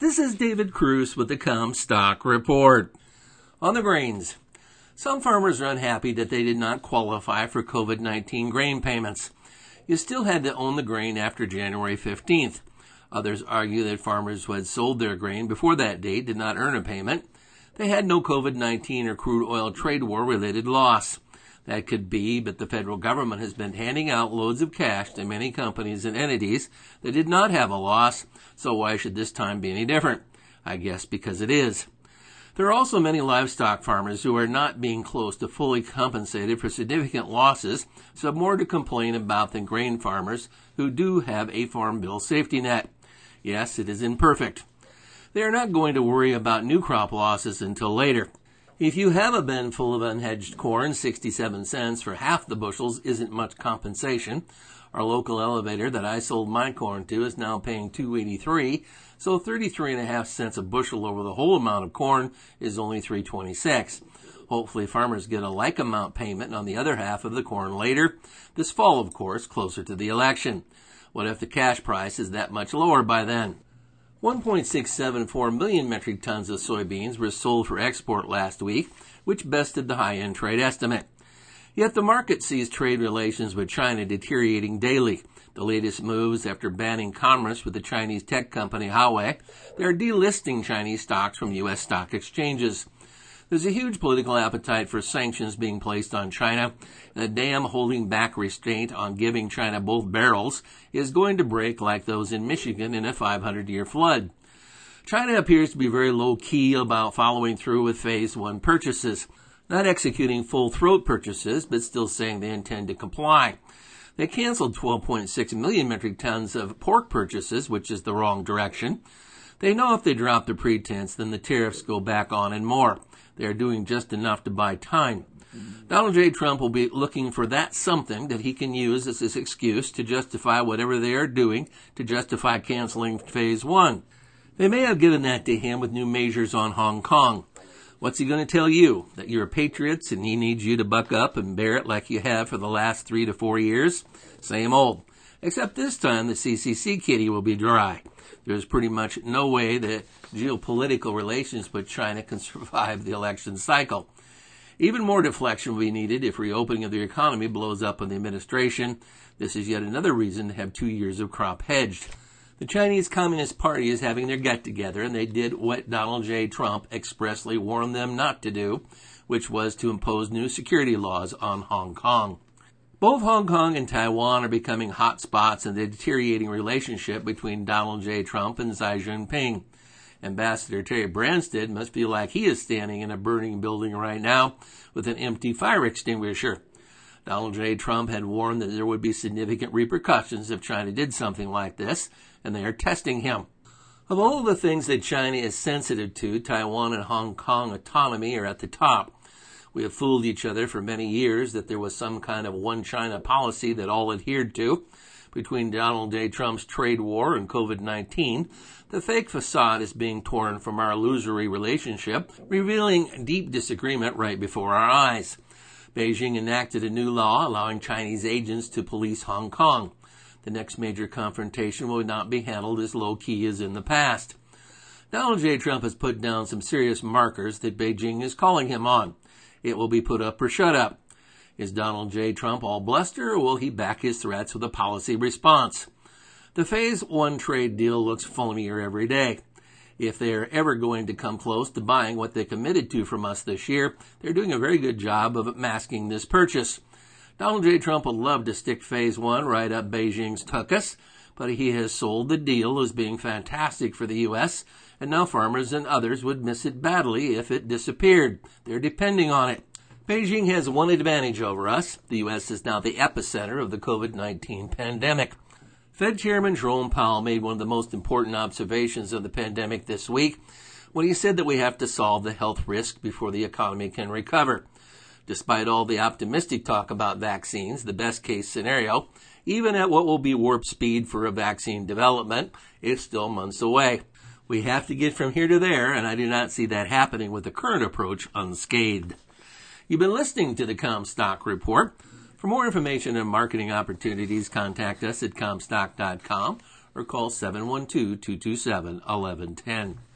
This is David Cruz with the Comstock Report. On the grains, some farmers are unhappy that they did not qualify for COVID-19 grain payments. You still had to own the grain after January 15th. Others argue that farmers who had sold their grain before that date did not earn a payment. They had no COVID-19 or crude oil trade war related loss. That could be, but the federal government has been handing out loads of cash to many companies and entities that did not have a loss, so why should this time be any different? I guess because it is. There are also many livestock farmers who are not being close to fully compensated for significant losses, so have more to complain about than grain farmers who do have a farm bill safety net. Yes, it is imperfect. They are not going to worry about new crop losses until later. If you have a bin full of unhedged corn, 67 cents for half the bushels isn't much compensation. Our local elevator that I sold my corn to is now paying $2.83, so 33.5 cents a bushel over the whole amount of corn is only $3.26. Hopefully farmers get a like amount payment on the other half of the corn later, this fall of course, closer to the election. What if the cash price is that much lower by then? 1.674 million metric tons of soybeans were sold for export last week, which bested the high-end trade estimate. Yet the market sees trade relations with China deteriorating daily. The latest moves after banning commerce with the Chinese tech company Huawei, they are delisting Chinese stocks from U.S. stock exchanges. There's a huge political appetite for sanctions being placed on China, and the dam holding back restraint on giving China both barrels is going to break like those in Michigan in a 500-year flood. China appears to be very low-key about following through with Phase 1 purchases, not executing full-throat purchases, but still saying they intend to comply. They canceled 12.6 million metric tons of pork purchases, which is the wrong direction. They know if they drop the pretense, then the tariffs go back on and more. They are doing just enough to buy time. Donald J. Trump will be looking for that something that he can use as his excuse to justify whatever they are doing to justify canceling Phase 1. They may have given that to him with new measures on Hong Kong. What's he going to tell you? That you're patriots and he needs you to buck up and bear it like you have for the last 3 to 4 years? Same old. Except this time the CCC kitty will be dry. There's pretty much no way that geopolitical relations with China can survive the election cycle. Even more deflection will be needed if reopening of the economy blows up in the administration. This is yet another reason to have 2 years of crop hedged. The Chinese Communist Party is having their get-together, and they did what Donald J. Trump expressly warned them not to do, which was to impose new security laws on Hong Kong. Both Hong Kong and Taiwan are becoming hot spots in the deteriorating relationship between Donald J. Trump and Xi Jinping. Ambassador Terry Branstad must feel like he is standing in a burning building right now with an empty fire extinguisher. Donald J. Trump had warned that there would be significant repercussions if China did something like this, and they are testing him. Of all the things that China is sensitive to, Taiwan and Hong Kong autonomy are at the top. We have fooled each other for many years that there was some kind of one China policy that all adhered to. Between Donald J. Trump's trade war and COVID-19, the fake facade is being torn from our illusory relationship, revealing deep disagreement right before our eyes. Beijing enacted a new law allowing Chinese agents to police Hong Kong. The next major confrontation will not be handled as low-key as in the past. Donald J. Trump has put down some serious markers that Beijing is calling him on. It will be put up or shut up. Is Donald J. Trump all bluster, or will he back his threats with a policy response? The Phase 1 trade deal looks phonier every day. If they are ever going to come close to buying what they committed to from us this year, they're doing a very good job of masking this purchase. Donald J. Trump would love to stick Phase 1 right up Beijing's tuchus, but he has sold the deal as being fantastic for the U.S., and now farmers and others would miss it badly if it disappeared. They're depending on it. Beijing has one advantage over us. The U.S. is now the epicenter of the COVID-19 pandemic. Fed Chairman Jerome Powell made one of the most important observations of the pandemic this week when he said that we have to solve the health risk before the economy can recover. Despite all the optimistic talk about vaccines, the best-case scenario, even at what will be warp speed for a vaccine development, is still months away. We have to get from here to there, and I do not see that happening with the current approach unscathed. You've been listening to the Comstock Report. For more information and marketing opportunities, contact us at Comstock.com or call 712-227-1110.